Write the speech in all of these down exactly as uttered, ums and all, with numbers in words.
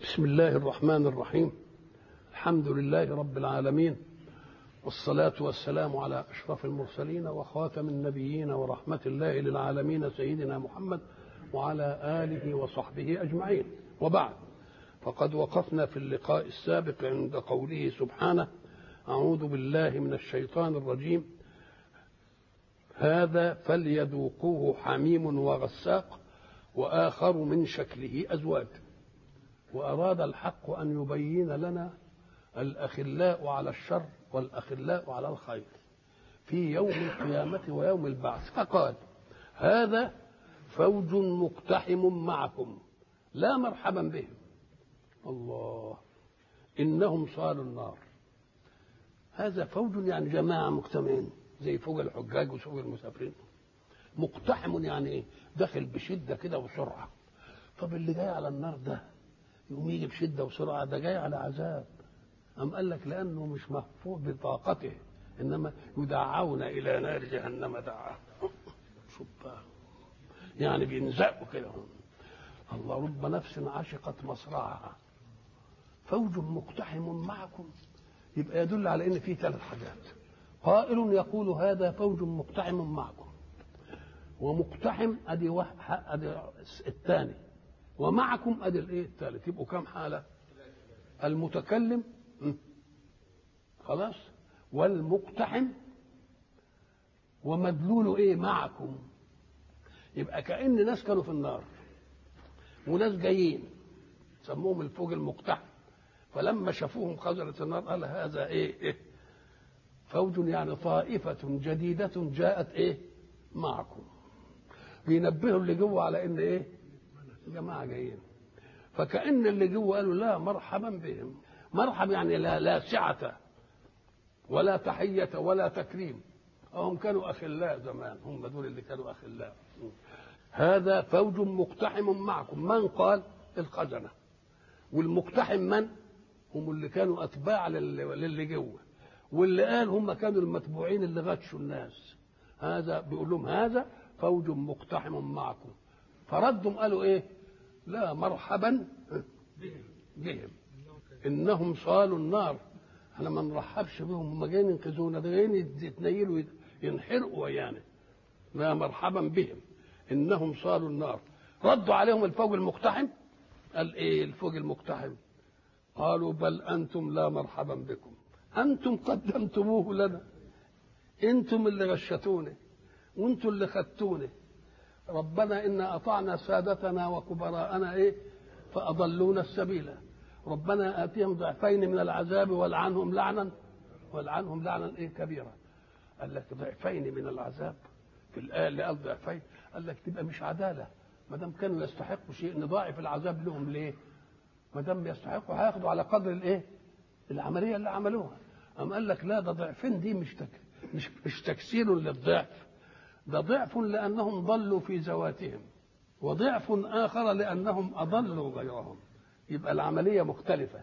بسم الله الرحمن الرحيم. الحمد لله رب العالمين، والصلاة والسلام على أشرف المرسلين وخاتم النبيين ورحمة الله للعالمين سيدنا محمد وعلى آله وصحبه أجمعين، وبعد، فقد وقفنا في اللقاء السابق عند قوله سبحانه: أعوذ بالله من الشيطان الرجيم، هذا فليذوقوه حميم وغساق وآخر من شكله أزواج. وأراد الحق أن يبين لنا الأخلاء على الشر والأخلاء على الخير في يوم القيامة ويوم البعث، فقال: هذا فوج مقتحم معكم لا مرحبا بهم. الله، إنهم صالوا النار. هذا فوج يعني جماعة مجتمعين زي فوج الحجاج وفوج المسافرين. مقتحم يعني ايه؟ داخل بشدة كده وسرعة. طب اللي جاي على النار ده يقوم يجي بشدة وسرعة، ده جاي على عذاب. أم قال لك لأنه مش محفوظ بطاقته، إنما يدعون إلى نار جهنم دعا. شوف بقى، يعني بينزقوا كده. الله، رب نفس عشقت مصرعها. فوج مقتحم معكم، يبقى يدل على إن في ثلاث حاجات. قائل يقول هذا فوج مقتحم معكم، ومقتحم ادي واحد ادي الثاني، ومعكم ادي الايه الثالث. يبقوا كم حاله؟ المتكلم خلاص، والمقتحم، ومدلوله ايه؟ معكم. يبقى كأن ناس كانوا في النار وناس جايين، سموهم الفوج المقتحم. فلما شافوهم خزنة النار قال: هذا ايه, إيه؟ فوج يعني طائفة جديدة جاءت ايه؟ معكم. بينبهوا اللي جوه على ان ايه؟ جماعة جايين. فكأن اللي جوه قالوا: لا مرحبا بهم. مرحب يعني لا, لا سعة ولا تحية ولا تكريم. هم كانوا أخلاء زمان، هم دول اللي كانوا أخلاء. هذا فوج مقتحم معكم. من قال؟ الخزنة. والمقتحم من؟ هم اللي كانوا أتباع للي جوه، واللي قال هم كانوا المتبوعين اللي غشوا الناس. هذا بيقول لهم هذا فوج مقتحم معكم. فردهم قالوا ايه؟ لا مرحبا بهم، انهم صالوا النار. احنا ما نرحبش بهم، هم جايين ينقذونا، ده جايين يتنيلوا ينحرقوا يعني. لا مرحبا بهم انهم صالوا النار. ردوا عليهم الفوج المقتحم، قال ايه الفوج المقتحم؟ قالوا: بل انتم لا مرحبا بكم، انتم قدمتموه لنا، انتم اللي غشتونا وانتم اللي خدتونا. ربنا إنا أطعنا سادتنا وكبراءنا إيه؟ فأضلونا السبيل. ربنا آتيهم ضعفين من العذاب والعنهم لعنا والعنهم لعنا إيه كبيرا. قال لك ضعفين من العذاب في الآية اللي قال ضعفين، قال لك تبقى مش عدالة. ما دام كانوا يستحقوا شيء نضاعف العذاب لهم ليه؟ ما دام يستحقوا هياخدوا على قدر الإيه؟ العملية اللي عملوها. أم قال لك لا، ده ضعفين دي مش تك... مش مش تكسير للضعف، ده ضعف لأنهم ضلوا في ذواتهم، وضعف آخر لأنهم أضلوا غيرهم. يبقى العملية مختلفة.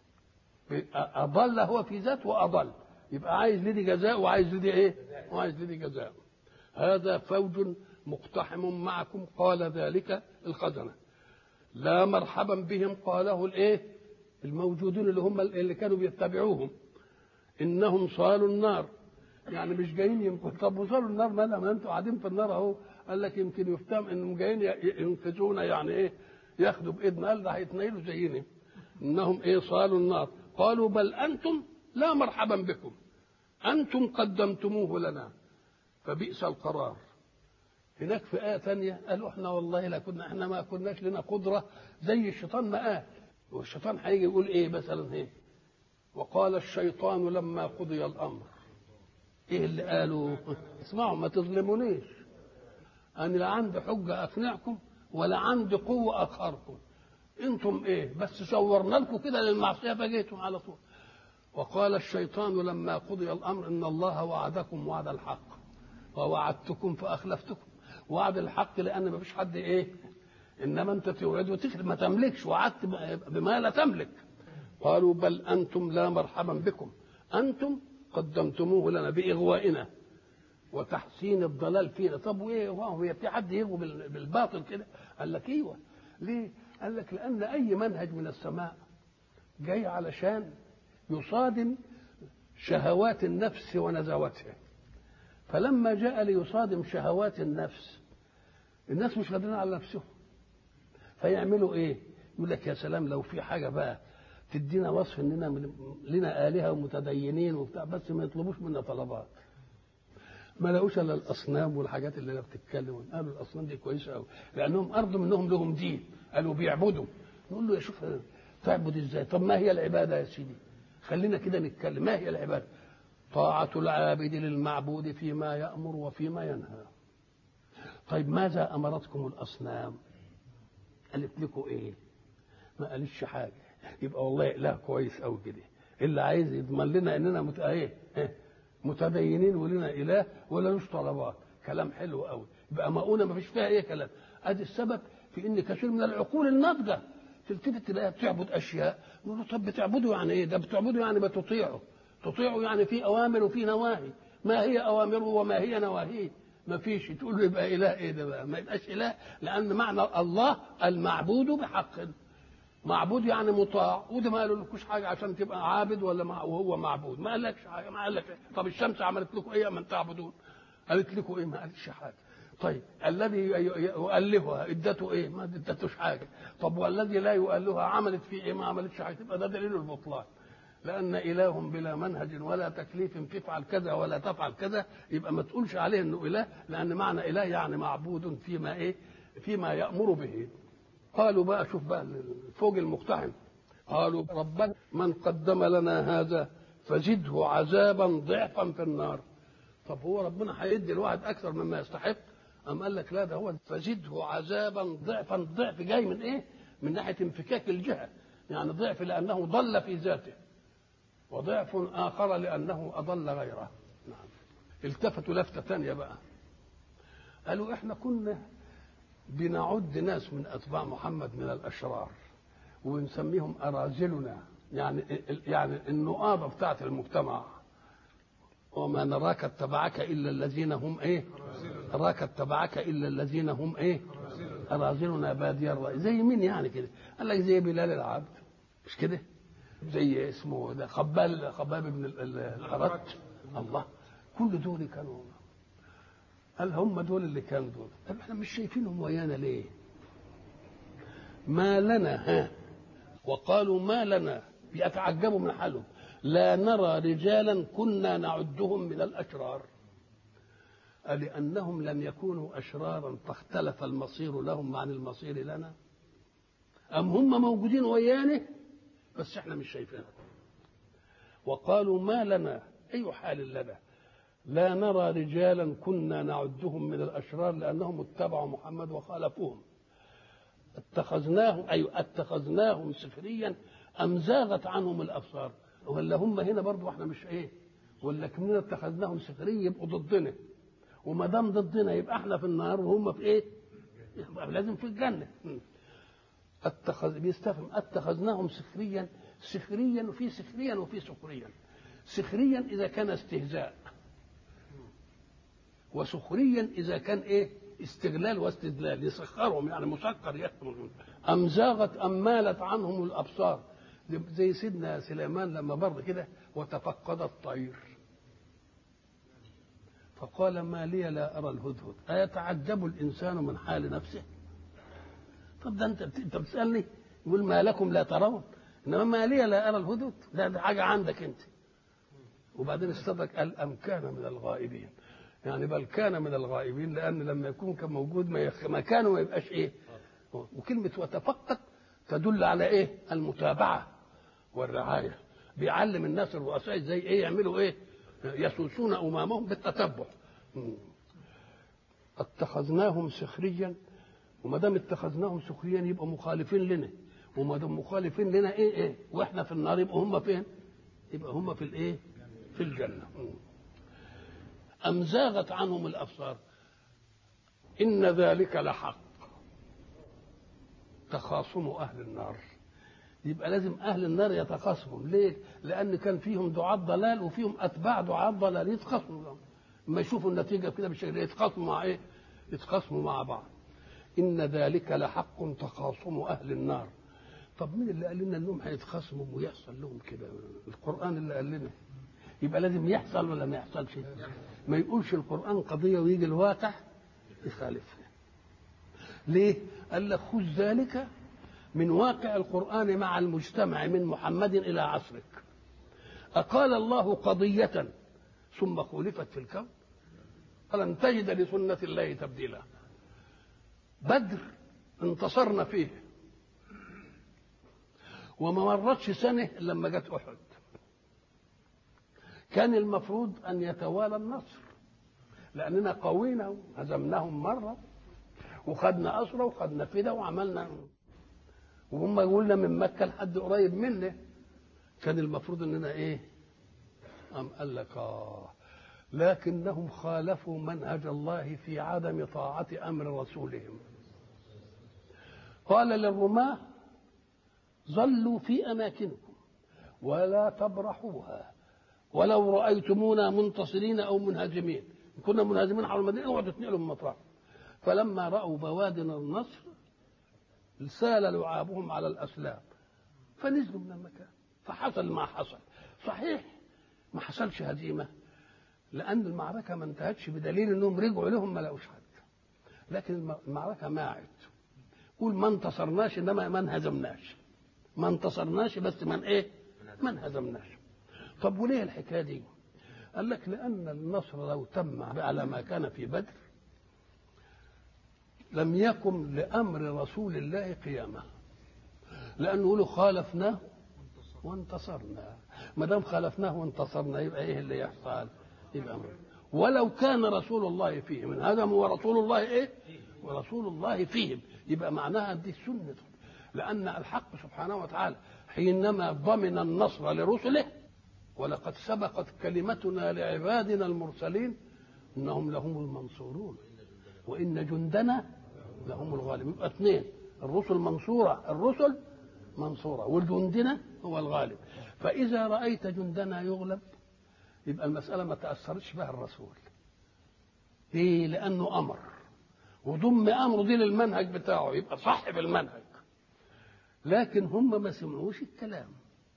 أضل هو في ذات وأضل، يبقى عايز لدي جزاء وعايز لدي إيه؟ وعايز لدي جزاء. هذا فوج مقتحم معكم قال ذلك الخزنة. لا مرحبا بهم قاله الإيه؟ الموجودين اللي هم اللي كانوا بيتبعوهم. إنهم صالوا النار، يعني مش جايين يمكن. طب وصلوا النار مالها؟ ما انتوا قاعدين في النار اهو. قال لك يمكن يفتهم انهم جايين ينقذونا، يعني ايه؟ ياخدوا بايدنا. قال ده هيتنيلوا زينا. انهم ايه؟ صالوا النار. قالوا: بل انتم لا مرحبا بكم، انتم قدمتموه لنا فبئس القرار. هناك في آية ثانية قالوا: احنا والله لا كنا، احنا ما كناش لنا قدرة زي الشيطان ما قال. والشيطان هيجي يقول ايه مثلا؟ ايه؟ وقال الشيطان لما قضي الامر. ايه اللي قالوا؟ اسمعوا ما تظلمونيش، انا لا عندي حجه اقنعكم ولا عندي قوه اقهركم. انتم ايه بس صورنا لكم كده للمعصيه فجيتم على طول. وقال الشيطان لما قضي الامر ان الله وعدكم وعد الحق ووعدتكم فاخلفتكم. وعد الحق لان ما فيش حد ايه، انما انت توعد وتخلف، ما تملكش، وعدت بما لا تملك. قالوا: بل انتم لا مرحبا بكم، انتم قدمتموه لنا بإغوائنا وتحسين الضلال فينا. طب وايه؟ هو في حد يغوى بالباطل كده؟ قال لك ايوه. ليه؟ قال لك لأن أي منهج من السماء جاي علشان يصادم شهوات النفس ونزواتها. فلما جاء ليصادم شهوات النفس الناس مش قادرين على نفسهم، فيعملوا ايه؟ يقول لك يا سلام لو في حاجه بقى تدينا وصف اننا لنا الهه ومتدينين وبتاع، بس ما يطلبوش منا طلبات. ما لقوش الا الاصنام والحاجات اللي بتتكلم. قالوا الاصنام دي كويسه قوي لانهم ارضوا منهم لهم دين، قالوا بيعبدوا. نقول له يا شوف تعبد ازاي؟ طب ما هي العباده يا سيدي؟ خلينا كده نتكلم. ما هي العباده؟ طاعه العابد للمعبود فيما يامر وفيما ينهى. طيب ماذا امرتكم الاصنام؟ قالت لكم ايه؟ ما قالتش حاجه. يبقى والله اله كويس قوي كده، اللي عايز يضمن لنا اننا مت... ايه متدينين ولنا اله ولا لوش طلبات. كلام حلو قوي. يبقى مؤونه ما فيش فيها ايه كلام. ادي السبب في ان كثير من العقول الناضجه تلتفت تلاقيها بتعبد اشياء. نقول له طب بتعبدوا يعني ايه؟ ده بتعبدوا يعني بتطيعوا. تطيعوا يعني في اوامر وفي نواهي. ما هي اوامره وما هي نواهيه؟ ما فيش. تقول له يبقى اله ايه ده بقى؟ ما يبقاش اله، لان معنى الله المعبود بحق. معبود يعني مطاع، وده ما قالولكوش حاجه عشان تبقى عابد ولا مع وهو معبود. ما قالكش حاجه. ما قالك طب الشمس عملت لكم ايه من تعبدون؟ قالت لكم ايه؟ ما قالتش حاجه. طيب الذي يؤلهها ادته ايه؟ ما ادتوش حاجه. طب والذي لا يؤلهها عملت فيه ايه؟ ما عملتش حاجه. تبقى ده دليل البطلان. لان اله بلا منهج ولا تكليف تفعل كذا ولا تفعل كذا، يبقى ما تقولش عليه انه اله، لان معنى اله يعني معبود فيما ايه؟ فيما يامر به. قالوا بقى شوف بقى فوق المقتحم، قالوا ربنا من قدم لنا هذا فزده عذابا ضعفا في النار. طب هو ربنا هيدي الواحد اكثر مما يستحق؟ أم قال لك لا، ده هو فزده عذابا ضعفا. ضعف جاي من ايه؟ من ناحيه انفكاك الجهه، يعني ضعف لانه ضل في ذاته، وضعف اخر لانه اضل غيره. نعم. التفتوا لفته ثانيه بقى، قالوا احنا كنا بنعد ناس من اتباع محمد من الاشرار ونسميهم اراذلنا، يعني يعني النقابه بتاعت المجتمع. وما نراك اتبعك الا الذين هم ايه؟ نراك اتبعك الا الذين هم ايه؟ اراذلنا بادي الراي. زي مين يعني كده؟ قال لك زي بلال العبد، مش كده؟ زي اسمه ده خبال خباب بن الارت. الله، كل دول كانوا، قال هم دول اللي كانوا دول. طب احنا مش شايفينهم ويانا ليه؟ ما لنا ها وقالوا ما لنا، بيتعجبوا من حالهم، لا نرى رجالا كنا نعدهم من الاشرار. لانهم لم يكونوا اشرارا فاختلف المصير لهم عن المصير لنا، ام هم موجودين ويانا بس احنا مش شايفينهم. وقالوا ما لنا، اي حال لنا لا نرى رجالا كنا نعدهم من الاشرار لانهم اتبعوا محمد وخالفوهم. اتخذناهم اي اتخذناهم سخريا ام زاغت عنهم الابصار. ولا هم هنا برضو واحنا مش ايه؟ ولا كنا اتخذناهم سخريا يبقوا ضدنا، وما دام ضدنا يبقى احنا في النار وهم في ايه؟ يبقى لازم في الجنه. اتخذ بيستفهم اتخذناهم سخريا. سخريا وفي سخريا وفي سخريا. سخريا اذا كان استهزاء، وسخريا اذا كان ايه؟ استغلال واستدلال. يسخرهم يعني مسكر يحكم. ام زاغت ام مالت عنهم الابصار، زي سيدنا سليمان لما بر كده وتفقد الطير فقال ما لي لا ارى الهدهد ايتعجب الانسان من حال نفسه. طب ده انت انت بتسالني يقول ما لكم لا ترون، انما ما لي لا ارى الهدهد ده, ده حاجه عندك انت. وبعدين استدرك قال ام كان من الغائبين، يعني بل كان من الغائبين، لان لما يكون كان موجود ما, يخ... ما كانوا ما يبقاش ايه. وكلمه وتفقد تدل على ايه؟ المتابعه والرعايه. بيعلم الناس الرؤساء ازاي ايه يعملوا ايه؟ يسوسون امامهم بالتتبع. اتخذناهم سخريا، وما دام اتخذناهم سخريا يبقى مخالفين لنا، وما دام مخالفين لنا ايه ايه؟ واحنا في النار يبقى هم فين؟ يبقى هم في الايه؟ في الجنه. أم زاغت عنهم الأبصار إن ذلك لحق تخاصم أهل النار. يبقى لازم أهل النار يتخاصموا. ليه؟ لأن كان فيهم دعاة ضلال وفيهم أتباع دعاة ضلال يتخاصموا لما يشوفوا النتيجة كده بالشكل يتخاصموا مع إيه؟ يتخاصموا مع بعض. إن ذلك لحق تخاصم أهل النار. طب مين اللي قال لنا انهم هيتخاصموا ويحصل لهم كده؟ القرآن اللي قال لنا. يبقى لازم يحصل ولا ما يحصلش؟ ما يقولش القرآن قضية ويجي الواقع يخالفها. ليه؟ قال لك خذ ذلك من واقع القرآن مع المجتمع من محمد إلى عصرك. أقال الله قضية ثم خولفت في الكون؟ فلن تجد لسنة الله تبديلا. بدر انتصرنا فيه وما مرتش سنة لما جت أحد. كان المفروض أن يتوالى النصر لأننا قوينا وهزمناهم مرة وخدنا أسرى وخدنا فدا وعملنا، وهم يقولنا من مكة لحد قريب منه. كان المفروض أننا إيه؟ أم قال لك آه لكنهم خالفوا منهج الله في عدم طاعة أمر رسولهم. قال للرماة ظلوا في أماكنكم ولا تبرحوها ولو رأيتمونا منتصرين أو منهزمين. كنا منهزمين حول المدينة اقعدوا تنقلوا من مطرح. فلما رأوا بوادن النصر سال لعابهم على الأسلام فنزلوا من المكان. فحصل ما حصل. صحيح ما حصلش هزيمة لأن المعركة ما انتهتش بدليل أنهم رجعوا لهم ما لقوش حد، لكن المعركة ماعت. قول ما انتصرناش إنما ما انهزمناش. ما انتصرناش بس من إيه؟ ما انهزمناش. طب وليه الحكاية دي؟ قال لك لأن النصر لو تم على ما كان في بدر لم يكن لأمر رسول الله قيامة، لأنه يقولوا خالفناه وانتصرنا. ما دام خالفناه وانتصرنا يبقى إيه اللي يحصل؟ يبقى أمر. ولو كان رسول الله فيهم من هذا ورسول الله إيه؟ ورسول الله فيهم، يبقى معناها دي سنة. لأن الحق سبحانه وتعالى حينما ضمن النصر لرسله ولقد سبقت كلمتنا لعبادنا المرسلين إنهم لهم المنصورون وإن جندنا لهم الغالبون. يبقى اثنين، الرسل منصورة، الرسل منصورة والجندنا هو الغالب. فإذا رأيت جندنا يغلب يبقى المسألة ما تأثرش بها الرسول. ليه؟ لأنه أمر وضم أمره دي للمنهج بتاعه يبقى صاحب المنهج. لكن هم ما سمعوش الكلام.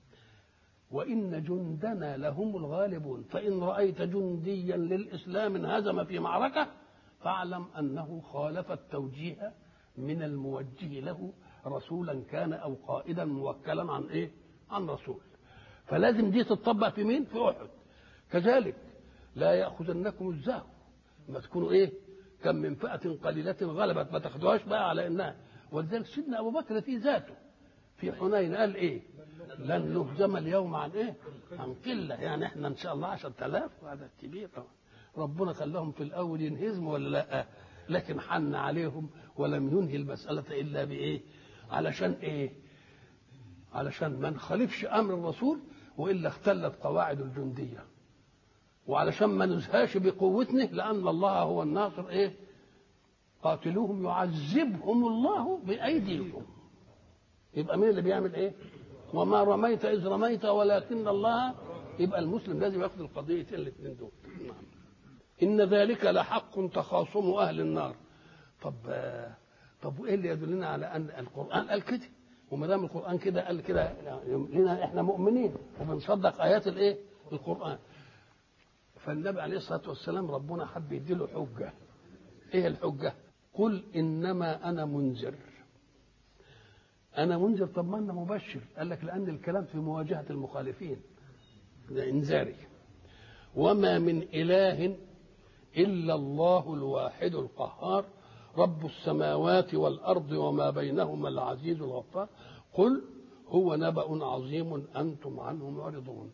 وإن جندنا لهم الغالبون. فإن رأيت جنديا للإسلام انهزم في معركة فاعلم أنه خالف التوجيه من الموجه له رسولا كان أو قائدا موكلا عن إيه؟ عن رسول. فلازم دي تطبق في مين؟ في أحد. كذلك لا يأخذنكم الزهو ما تكونوا إيه؟ كم من فئة قليلة غلبت، ما تاخدوهاش بقى على إنها. ولذلك سيدنا أبو بكر في ذاته في حنين قال إيه؟ لن نهزم اليوم عن إيه؟ عن قلة. يعني إحنا إن شاء الله عشرة آلاف وهذا كبير. ربنا خلاهم في الأول ينهزموا ولا لا؟ لكن حن عليهم ولم ينهي المسألة إلا بإيه؟ علشان إيه؟ علشان ما نخالفش أمر الرسول وإلا اختلت قواعد الجندية، وعلشان ما نزهاش بقوتنا لأن الله هو الناصر. إيه؟ قاتلوهم يعذبهم الله بأيديكم. يبقى مين اللي بيعمل إيه؟ وما رميت إذ رميت ولكن الله. يبقى المسلم لازم ياخذ القضيتين الاثنين دول. إن ذلك لحق تخاصم أهل النار. طب طب وإيه اللي يدلنا على أن القرآن قال كده؟ وما دام القرآن كده قال كده لنا إحنا مؤمنين وبنصدق آيات الإيه؟ القرآن. فالنبي عليه الصلاة والسلام ربنا حب يديله حجة. إيه الحجة؟ قل إنما أنا منذر. أنا منذر. طب ما أنا مبشر. قال لك لأن الكلام في مواجهة المخالفين ده إنذاري. وما من إله إلا الله الواحد القهار رب السماوات والأرض وما بينهما العزيز الغفار قل هو نبأ عظيم أنتم عنه معرضون.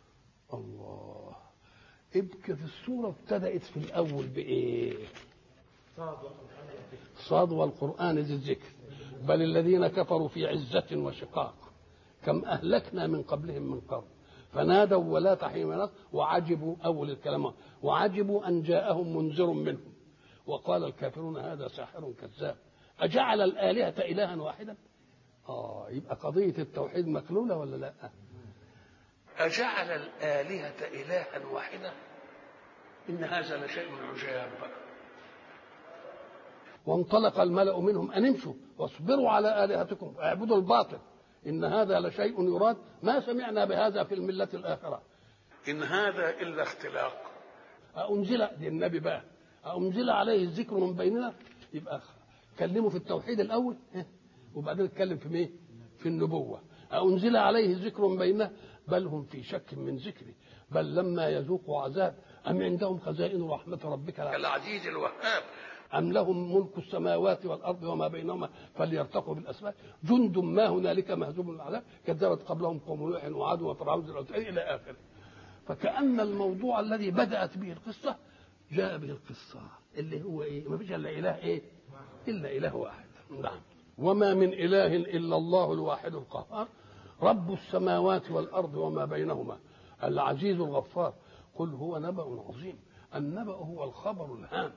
الله. ابكي في السورة ابتدأت في الأول بإيه؟ صاد والقرآن ذي الذكر بل الذين كفروا في عزة وشقاق كم أهلكنا من قبلهم من قرن فنادوا ولا تحين مناص وعجبوا. أول الكلام وعجبوا أن جاءهم منذر منهم وقال الكافرون هذا ساحر كذاب أجعل الآلهة إلها واحدا. آه يبقى قضية التوحيد مكلولة ولا لا؟ أجعل الآلهة إلها واحدا إن هذا لشيء عجاب. وانطلق الملأ منهم أن امشوا واصبروا على آلهتكم واعبدوا الباطل إن هذا لشيء يراد ما سمعنا بهذا في الملة الآخرة إن هذا إلا اختلاق. أنزل دي النبي بقى أنزل عليه الذكر من بيننا، يبقى كلمه في التوحيد الأول وبعدين اتكلم في مين؟ في النبوة. أنزل عليه الذكر من بيننا بل هم في شك من ذكري بل لما يذوقوا عذاب أم عندهم خزائن رحمة ربك العزيز الوهاب أم لهم ملك السماوات والأرض وما بينهما فليرتقوا بالأسباب جند ما هنالك مهزوم من العذاب كذبت قبلهم قوم نوح وعاد وفرعون إلى آخره. فكأن الموضوع الذي بدأت به القصة جاء به القصة اللي هو إيه؟ ما فيش إلا إله إيه؟ إلا إله واحد. نعم. وما من إله إلا الله الواحد القهار رب السماوات والأرض وما بينهما العزيز الغفار. قل هو نبأ عظيم. النبأ هو الخبر الهام،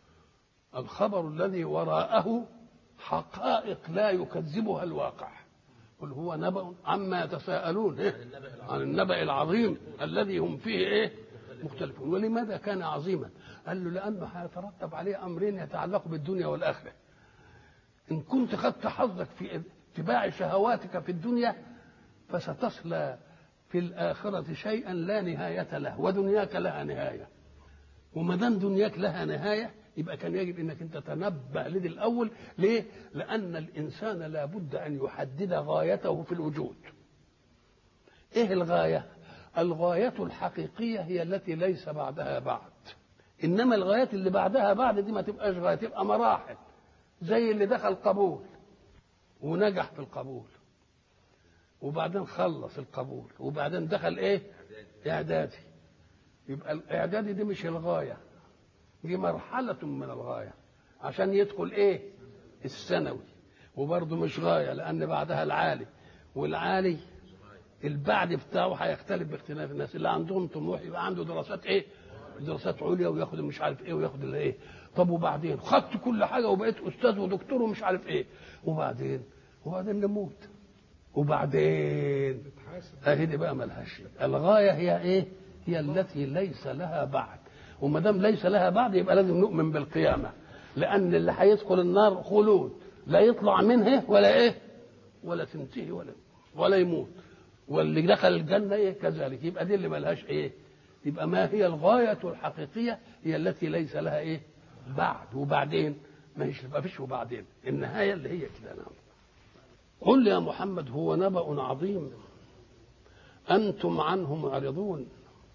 الخبر الذي وراءه حقائق لا يكذبها الواقع. قل هو نبأ عما يتساءلون إيه؟ عن النبأ العظيم الذي هم فيه ايه مختلفون. ولماذا كان عظيما؟ قال له لأنه هيترتب عليه أمرين يتعلقوا بالدنيا والآخرة. إن كنت خدت حظك في اتباع شهواتك في الدنيا فستصلى في الآخرة شيئا لا نهاية له ودنياك لها نهاية. وما دام دنياك لها نهاية يبقى كان يجب انك انت تنبه لدي الاول. ليه؟ لان الانسان لابد ان يحدد غايته في الوجود. ايه الغايه؟ الغايه الحقيقيه هي التي ليس بعدها بعد، انما الغايات اللي بعدها بعد دي ما تبقاش غايه، تبقى مراحل. زي اللي دخل قبول ونجح في القبول وبعدين خلص القبول وبعدين دخل ايه اعدادي. يبقى الاعدادي دي مش الغايه، دي مرحلة من الغاية عشان يدخل ايه الثانوي، وبرضه مش غاية لأن بعدها العالي، والعالي البعد بتاعه هيختلف باختلاف الناس. اللي عندهم طموح يبقى عنده دراسات ايه دراسات عليا وياخد مش عارف ايه وياخد اللي ايه. طب وبعدين خدت كل حاجة وبقيت أستاذ ودكتور ومش عارف ايه، وبعدين وبعدين نموت وبعدين اهي دي بقى ملهاش. الغاية هي ايه؟ هي التي ليس لها بعد. وما دام ليس لها بعد يبقى لازم نؤمن بالقيامه، لان اللي هيدخل النار خلود لا يطلع منها ولا ايه ولا تنتهي ولا ولا يموت، واللي دخل الجنه ايه كذلك. يبقى دي اللي ملهاش ايه. يبقى ما هي الغايه الحقيقيه هي التي ليس لها ايه بعد. وبعدين ما هيش ما فيش وبعدين، النهايه اللي هي كده. نعم. قل يا محمد هو نبأ عظيم انتم عنه معرضون.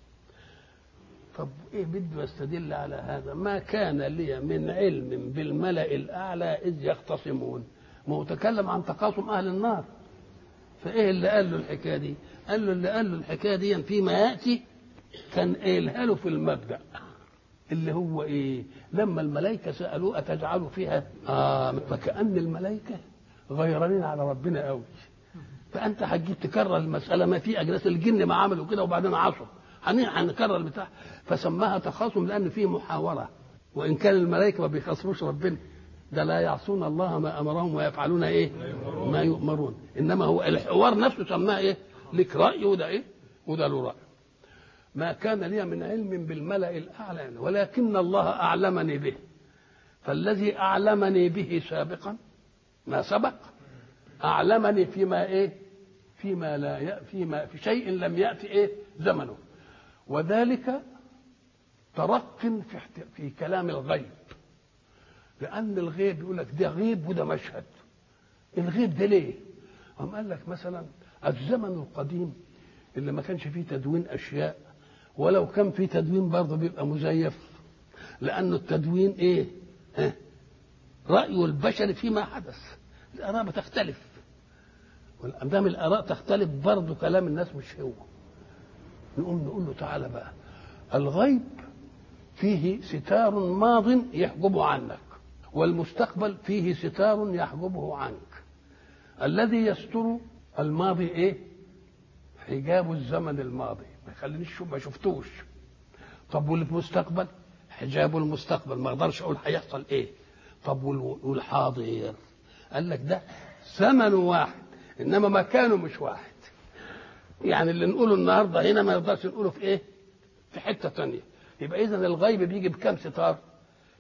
طب ايه بده يستدل على هذا؟ ما كان لي من علم بالملأ الأعلى إذ يختصمون. ما هو تكلم عن تقاسم أهل النار، فايه اللي قال له الحكايه دي؟ قال له اللي قال له الحكايه دي فيما يأتي كان قايلها له في المبدأ اللي هو ايه؟ لما الملائكه سألوه أتجعل فيها آه فكأن الملائكه غيرانين على ربنا قوي. فأنت هتجيب تكرر المسألة، ما في أجناس الجن ما عملوا كده وبعدين عصوا، هنكرر البتاع. فسماها تخاصم لأن فيه محاورة، وإن كان الملائكة ما بيخاصموش ربنا، ده لا يعصون الله ما أمرهم ويفعلون إيه ما يؤمرون. إنما هو الحوار نفسه سماه إيه لك رأي وده إيه وده له رأي. ما كان لي من علم بالملأ الأعلى ولكن الله أعلمني به، فالذي أعلمني به سابقا ما سبق أعلمني فيما إيه فيما لا ي... فيما في شيء لم يأتي إيه زمنه. وذلك ترق في في كلام الغيب، لأن الغيب يقول لك ده غيب وده مشهد. الغيب ده ليه؟ هم قال لك مثلا الزمن القديم اللي ما كانش فيه تدوين أشياء، ولو كان فيه تدوين برضه بيبقى مزيف، لأنه التدوين إيه؟ ها؟ رأي البشر فيما حدث. الآراء بتختلف، والأمام الآراء تختلف برضه كلام الناس مش هو. نقوم نقول له تعالى بقى، الغيب فيه ستار ماض يحجبه عنك، والمستقبل فيه ستار يحجبه عنك. الذي يستر الماضي ايه؟ حجاب الزمن الماضي، ما يخلينيش ما شفتوش. طب والمستقبل حجاب المستقبل، ما اقدرش اقول هيحصل ايه. طب والحاضر قال لك ده زمن واحد انما مكانه مش واحد. يعني اللي نقوله النهارده هنا ما نقدرش نقوله في ايه في حته ثانيه. يبقى اذا الغيب بيجي بكم ستار؟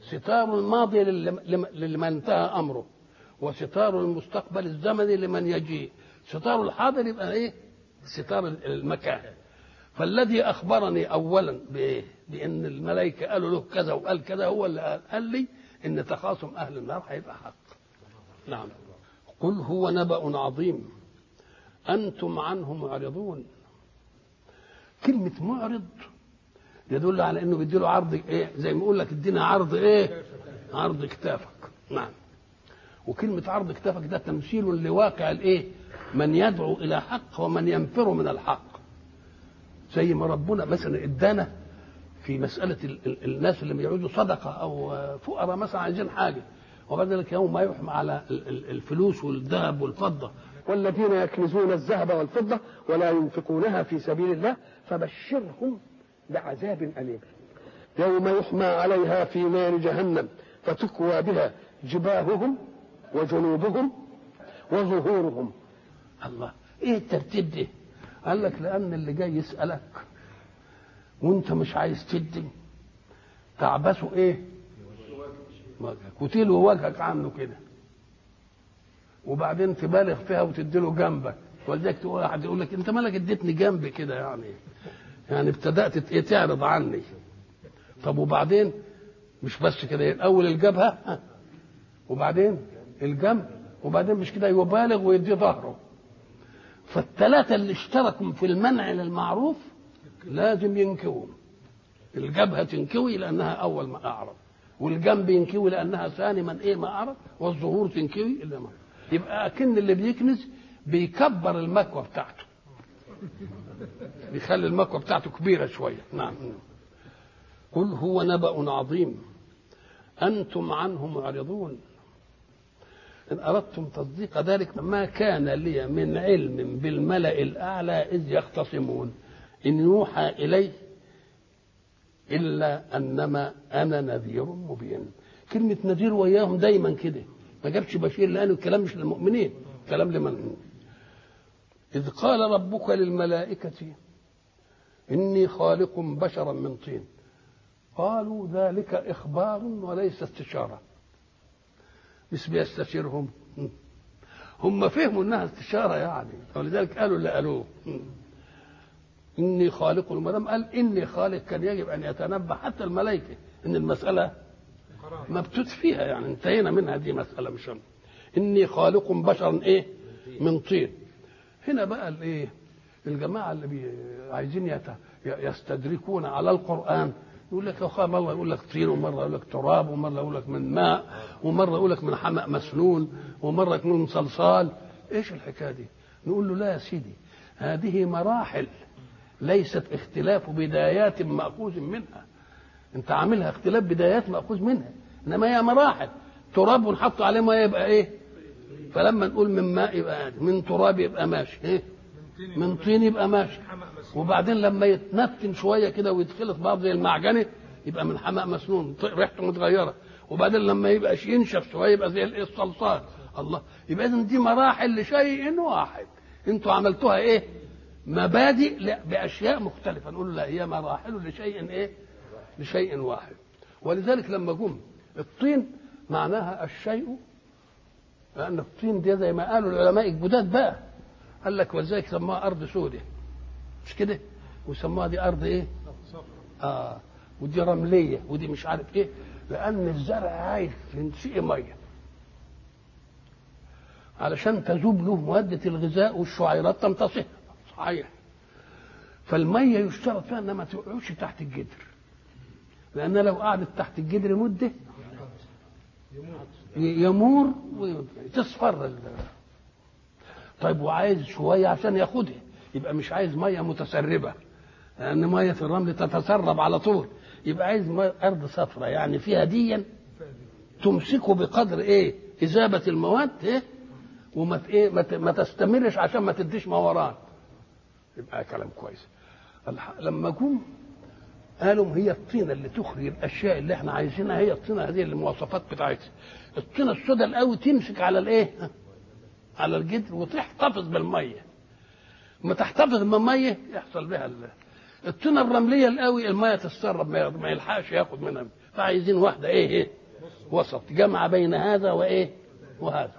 ستار الماضي لمن انتهى امره، وستار المستقبل الزمني لمن يجيء. ستار الحاضر يبقى ايه؟ ستار المكان. فالذي اخبرني اولا بايه؟ بان الملائكه قالوا له كذا وقال كذا، هو اللي قال, قال لي ان تخاصم اهل النار هيبقى حق. نعم. قل هو نبأ عظيم انتم عنه معرضون. كلمه معرض يدل على انه بيديله عرض ايه؟ زي ما يقول لك ادينا عرض ايه؟ عرض كتافك. نعم. وكلمه عرض كتافك ده تمثيل لواقع الايه؟ من يدعو الى حق ومن ينفر من الحق. زي ما ربنا مثلا ادانا في مساله ال ال الناس اللي بيعوزوا صدقه او فقراء مثلا عايزين حاجه، وبعد ذلك يوم ما يحمى على الفلوس والذهب والفضه، والذين يكنزون الذهب والفضه ولا ينفقونها في سبيل الله فبشرهم بعذاب أليم يوم يحمى عليها في نار جهنم فتكوى بها جباههم وجنوبهم وظهورهم. الله، ايه الترتيب ده؟ قال لك لأن اللي جاي يسألك وانت مش عايز تدي تعبسه ايه؟ وجهك وتلو وجهك عنه كده، وبعدين تبالغ فيها وتديله جنبك، ولذلك تقول واحد يقول لك انت مالك اديتني جنبي كده، يعني يعني ابتدأت تعرض عني. طب وبعدين مش بس كده، الاول الجبهه وبعدين الجنب وبعدين مش كده يبالغ ويدي ظهره. فالثلاثه اللي اشتركوا في المنع للمعروف لازم ينكووا. الجبهه تنكوي لانها اول ما اعرض، والجنب ينكوي لانها ثاني من ايه ما اعرض، والظهور تنكوي الا ما. يبقى اكن اللي بيكنز بيكبر المكوى بتاعته، بيخلي المكوى بتاعته كبيره شويه. نعم. قل هو نبأ عظيم انتم عنه معرضون. ان اردتم تصديق ذلك ما كان لي من علم بالملأ الاعلى اذ يختصمون ان يوحى اليه الا انما انا نذير مبين. كلمه نذير وياهم دايما كده، ما جابش بشير لانه الكلام مش للمؤمنين، كلام لمن. إذ قال ربك للملائكة إني خالق بشرا من طين قالوا ذلك إخبار وليس استشارة. مش بيستشيرهم، هم فهموا إنها استشارة يعني، ولذلك قالوا اللي قالوه إني خالق. المدام قال إني خالق كان يجب أن يتنبه حتى الملائكة إن المسألة مبتوت فيها، يعني انتهينا منها، دي مسألة مش هم. إني خالق بشرا إيه؟ من طين. هنا بقى الايه؟ الجماعه اللي بي... عايزين يت... يستدركون على القران يقول لك يا اخي مره يقول لك طين، ومره يقول لك تراب، ومره يقول لك من ماء، ومره يقول لك من حمأ مسنون، ومره يكون من صلصال. ايش الحكايه دي؟ نقول له لا يا سيدي، هذه مراحل ليست اختلاف بدايات مأخوذ منها. انت عاملها اختلاف بدايات مأخوذ منها، انما هي مراحل. تراب ونحط عليه ماء يبقى ايه؟ فلما نقول من ماء يبقى من تراب يبقى ماشي، ايه؟ من طين يبقى ماشي. وبعدين لما يتنتن شويه كده ويتخلط بعض زي المعجنه يبقى من حماء مسنون ريحته متغيره. وبعدين لما يبقى ينشف شويه يبقى زي الصلصال. الله، يبقى اذا دي مراحل لشيء واحد، انتوا عملتوها ايه؟ مبادئ باشياء مختلفه. نقول لا، هي مراحل لشيء ايه؟ لشيء واحد. ولذلك لما جم الطين معناها الشيء، لأن الطين دي زي ما قالوا العلماء الجداد بقى، قال لك وذلك سموها أرض سودة، مش كده؟ وسموها دي أرض إيه؟ آه ودي رملية ودي مش عارف إيه، لأن الزرع عايز ينسقي مية علشان تذوب له مادة الغذاء والشعيرات تمتصها، صحيح. فالمية يشترط فيها إنها ما تقعدش تحت الجدر، لأن لو قعدت تحت الجدر مدة يمور وتصفر. طيب وعايز شويه عشان ياخدها، يبقى مش عايز ميه متسربه، لان ميه الرمل تتسرب على طول. يبقى عايز ارض صفراء يعني فيها ديا تمسكه بقدر ايه؟ اذابه المواد ايه؟ وما ايه ما تستمرش عشان ما تديش موران. يبقى كلام كويس. لما جم قالوا هي الطينه اللي تخرج الاشياء اللي احنا عايزينها، هي الطينه هذه المواصفات بتاعتها. الطينه السوداء القوي تمسك على الايه؟ على الجدر وتحتفظ بالميه. ما تحتفظ بالميه يحصل بها الطينه الرمليه القوي الميه تتسرب، ما يلحقش ياخد منها، فعايزين واحده ايه, إيه؟ وسط جمع بين هذا وايه وهذا.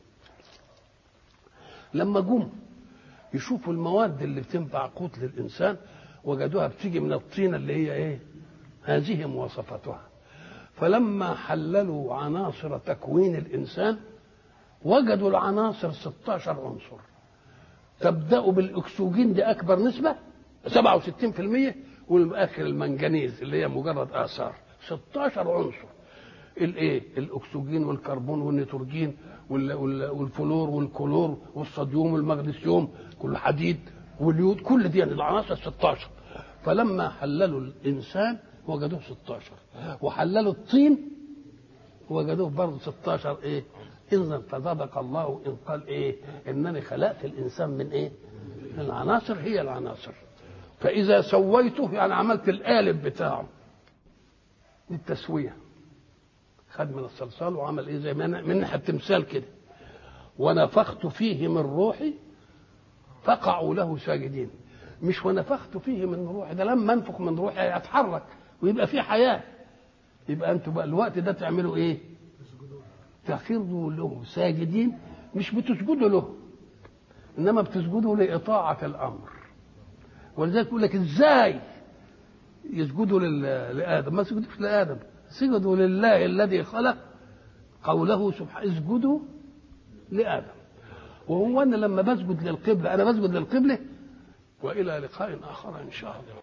لما جم يشوفوا المواد اللي بتنفع قوت للانسان وجدوها بتيجي من الطينه اللي هي ايه هذه مواصفاتها. فلما حللوا عناصر تكوين الانسان وجدوا العناصر ستاشر عنصر. تبدأ بالاكسجين دي اكبر نسبه سبعة وستين في المية، والاخر المنجنيز اللي هي مجرد اثار ستاشر عنصر. الايه الاكسجين والكربون والنيتروجين والفلور والكلور والصوديوم والمغنيسيوم كل حديد واليود كل دي العناصر ستاشر. فلما حللوا الانسان وجدوه ستاشر، وحللوا الطين وجدوه برضه ستاشر. ايه اذا فصدق الله ان قال ايه انني خلقت الانسان من ايه من العناصر هي العناصر. فاذا سويته يعني عملت القالب بتاعه للتسويه، خد من الصلصال وعمل ايه زي ما من ناحيه تمثال كده، ونفخت فيه من روحي فقعوا له ساجدين. مش ونفخت فيه من روحي، ده لما انفخ من روحي يتحرك ويبقى فيه حياه. يبقى انتوا بقى الوقت ده تعملوا ايه؟ تخروا له ساجدين، مش بتسجدوا له انما بتسجدوا لاطاعه الامر. ولذلك يقول لك ازاي يسجدوا لادم؟ ما سجدوش لادم، سجدوا لله الذي خلق. قوله سبحانه اسجدوا لادم. وهو انا لما بسجد للقبله انا بسجد للقبله. والى لقاء اخر ان شاء الله.